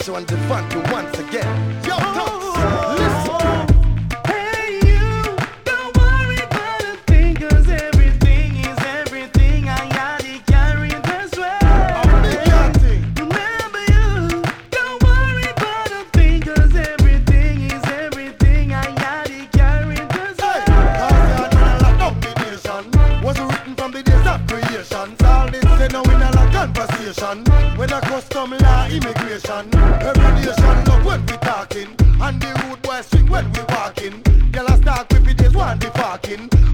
macho and the funky once again. Yo, Tox, listen. Hey you, don't worry about a thing, 'cause everything is everything. I got it carried this way. Remember you, don't worry about a thing, 'cause everything is everything. I got it carried this way. Was written from the days of creation. All this say now in a conversation. When a custom law immigration, every nation love when we talking, and the rude boy swing when we walking. Girl a start with it is one the fucking.